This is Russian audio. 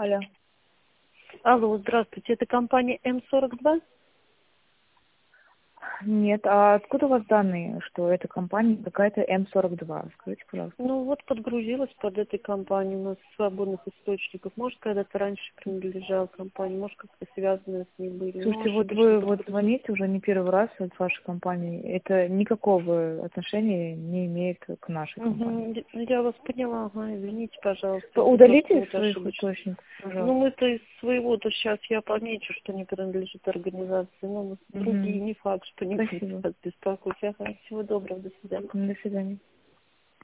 Алло. Алло, здравствуйте, это компания М42? Нет, а откуда у вас данные, что эта компания какая-то М42? Скажите, пожалуйста. Ну вот подгрузилась под этой компанией, у нас свободных источников. Может, когда-то раньше принадлежала компания, может, как-то связаны с ней были. Ну, Слушайте, вот ошибочно вы вот подгрузилась. звоните уже не первый раз от вашей компании. Это никакого отношения не имеет к нашей компании. Угу, я вас поняла, ага, извините, пожалуйста, это просто Удалите из вот своих ошибочно. источников, Ну, пожалуйста. мы-то из своего-то сейчас я помечу, что не принадлежит организации, но другие Угу. не факт, что не будут Спасибо. вас беспокоить. Ага, всего доброго, до свидания. До свидания.